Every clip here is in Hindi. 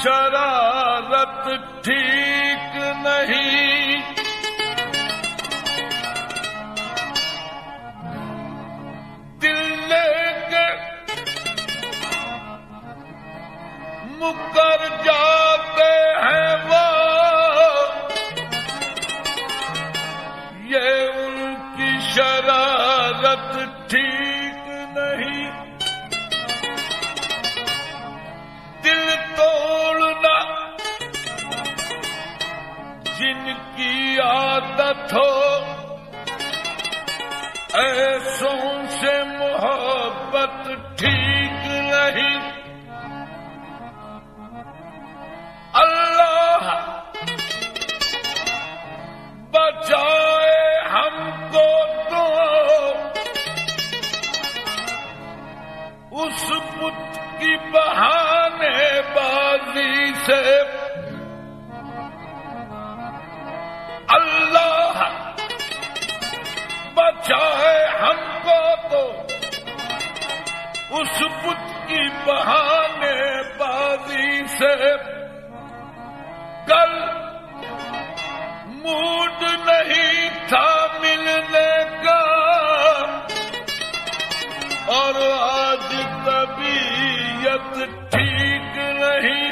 शरारत ठीक नहीं, दिल लेके मुकर जाते हैं वो, ये उनकी शरारत ठीक नहीं। दिल तोड़ना जिनकी आदत हो, ऐसों से मोहब्बत ठीक नहीं। अल्लाह बचाए हमको तो उस पुत की बहानेबाजी से। अल्लाह बचाए हमको तो उस पुत की बहानेबाजी से। कल मूड नहीं था मिलने का और आज तबीयत ठीक नहीं।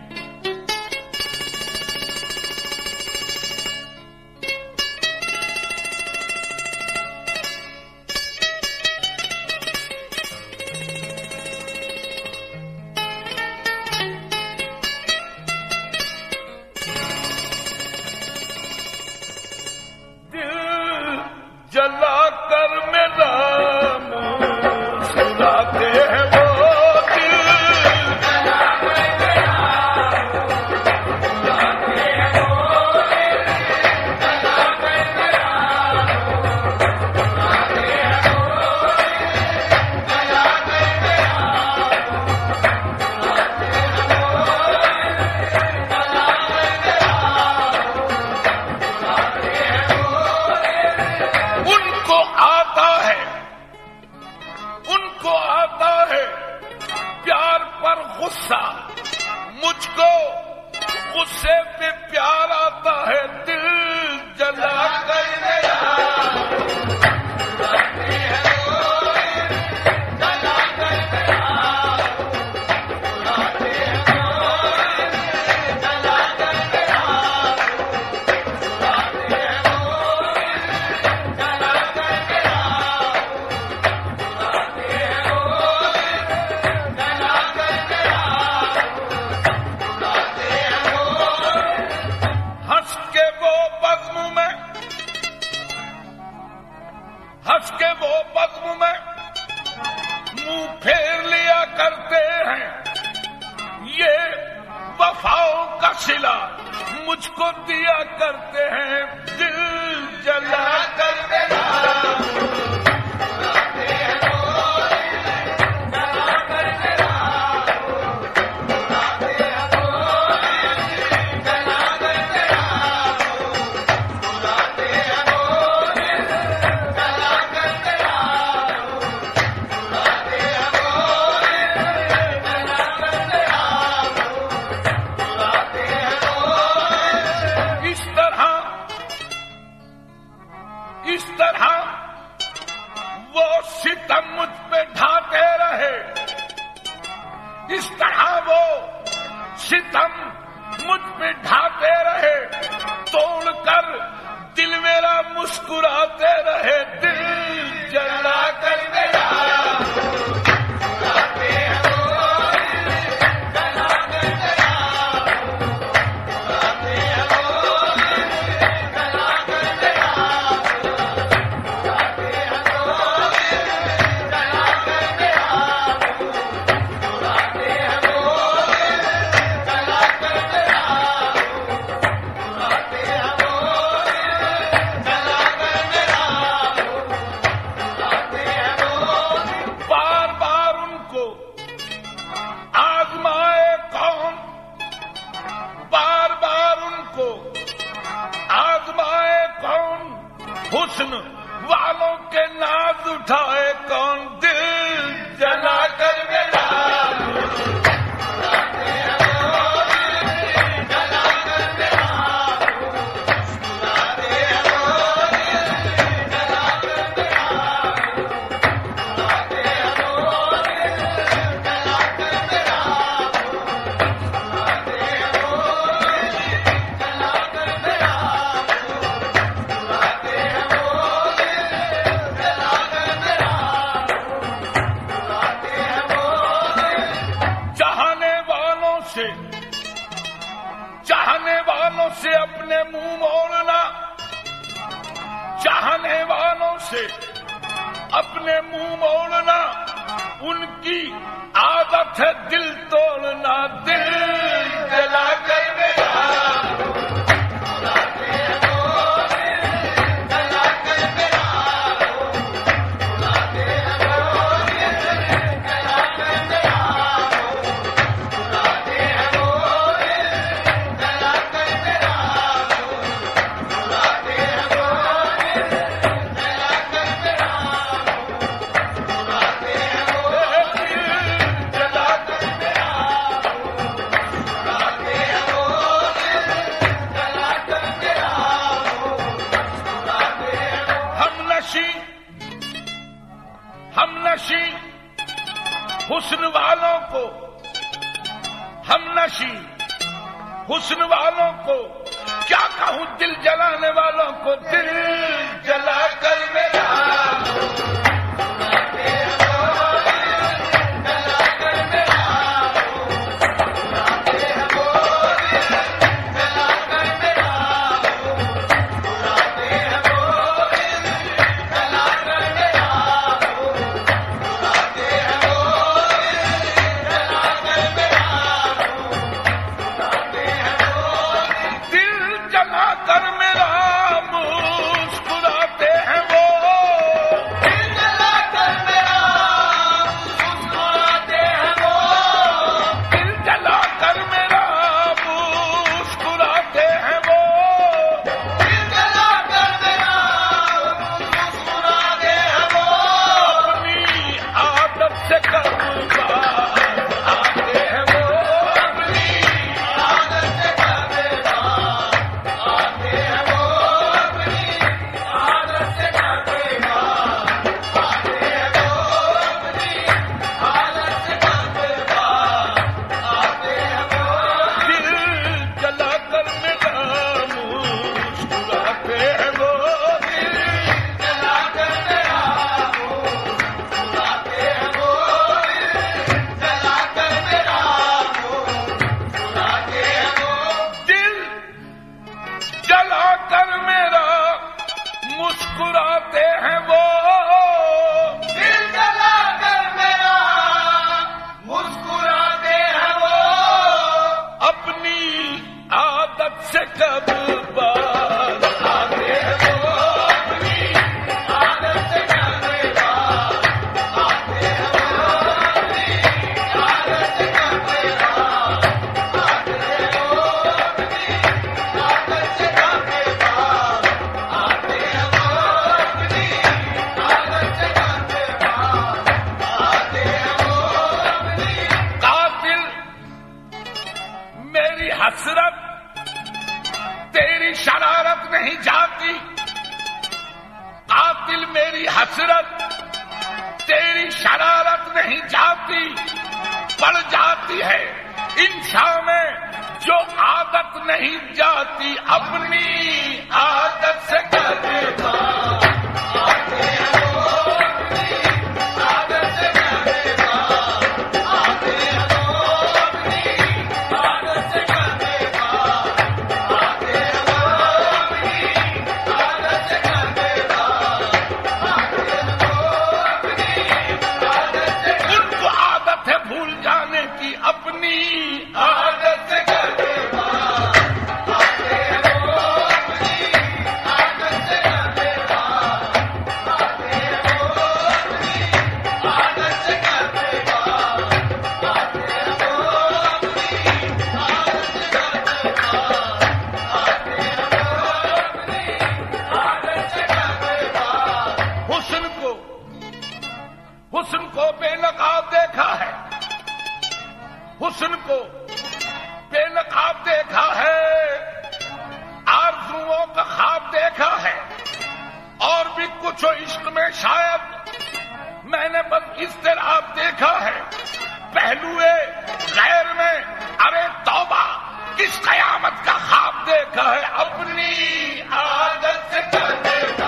जलाकर मेरा मुस्कुराते हैं वो, दिल जलाकर मेरा मुस्कुराते हैं वो, जलाकर मेरा मुस्कुराते हैं वो, जलाकर मेरा मुस्कुराते हैं वो, जलाकर मेरा मुस्कुराते हैं वो। उनको आता है प्यार पर गुस्सा, मुझको गुस्से पे प्यार आता है। दिल जलाकर मेरा मुस्कुराते हैं वो, जलाकर मेरा मुस्कुराते हैं वो, जलाकर मेरा मुस्कुराते हैं वो, जलाकर मेरा मुस्कुराते हैं वो, जलाकर मेरा मुस्कुराते हैं वो। हंस के वो बज़्म में मुंह फेर लिया करते हैं। ये वफाओं का सिला मुझको दिया करते हैं। दिल जलाकर मेरा मुस्कुराते हैं वो, जलाकर मेरा मुस्कुराते हैं वो, जलाकर मेरा मुस्कुराते हैं वो, जलाकर मेरा मुस्कुराते हैं वो, जलाकर मेरा मुस्कुराते हैं वो। इस तरह वो सितम मुझ पे ढाते रहे, इस तरह वो सितम मुझ पे ढाते रहे, तोड़कर दिल मेरा मुस्कुराते रहे। दिल जलाकर मेरा मुस्कुराते हैं वो, जलाकर मेरा मुस्कुराते हैं वो, जलाकर मेरा मुस्कुराते हैं वो, जलाकर मेरा मुस्कुराते हैं वो, जलाकर मेरा मुस्कुराते हैं वो, जलाकर मेरा मुस्कुराते हैं वो। बार बार उनको आजमाए कौन, बार बार उनको आजमाए कौन, हुस्न वालों के नाज उठाए कौन। दिल जलाकर मेरा मुस्कुराते हैं वो, से, चाहने वालों से अपने मुंह मोड़ना, चाहने वालों से अपने मुंह मोड़ना, उनकी आदत है दिल तोड़ना। दिल जला कर मेरा हुस्न वालों को, हमनशी हुस्न वालों को, क्या कहूं दिल जलाने वालों को। दिल जला कर मेरा पड़ जाती है इंसान में जो आदत नहीं जाती, अपनी आदत से हुस्न को बेनकाब देखा है, हुस्न को बेनकाब देखा है, आरज़ुओं का ख्वाब देखा है, और भी कुछ इश्क में शायद मैंने बस इज़्तिराब देखा है। पहलुए गैर में अरे तौबा किस कयामत का ख्वाब देखा है, अपनी आदत से कर देगा।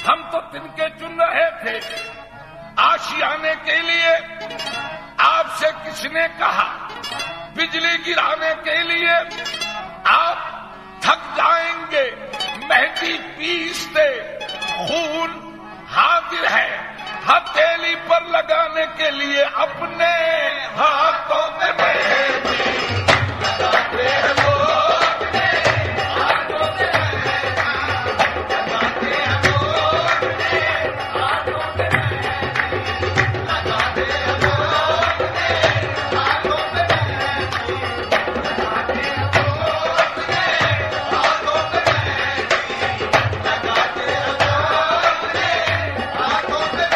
हम तो तिनके चुन रहे थे आशियाने के लिए, आपसे किसने कहा बिजली गिराने के लिए? आप थक जाएंगे मेहंदी पीसते, खून हाजिर है हथेली पर लगाने के लिए, अपने हाथों में मेहंदी लगाते हैं वो, अपने हाथों में लगाते हैं वो, अपने हाथों में लगाते हैं वो, अपने हाथों में लगाते हैं वो, अपने हाथों में लगाते हैं वो, अपने हाथों में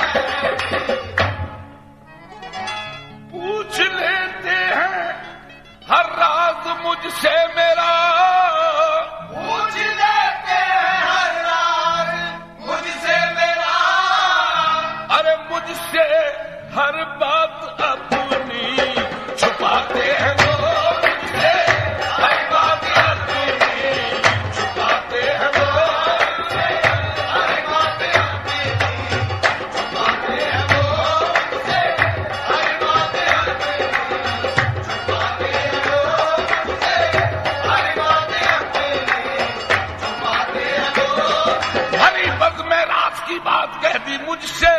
पूछ लेते हैं हर राज मुझसे मेरा, पूछ लेते हैं हर राज मुझसे मेरा, अरे मुझसे हर बात अपनी छुपाते हैं वो, मुझसे हर बात अपनी छुपाते हैं वो, मुझसे हर बात अपनी छुपाते हैं वो, मुझसे हर बात अपनी छुपाते हैं वो, मुझसे हर बात अपनी छुपाते हैं वो। भली बद में राज की बात कह दी मुझसे,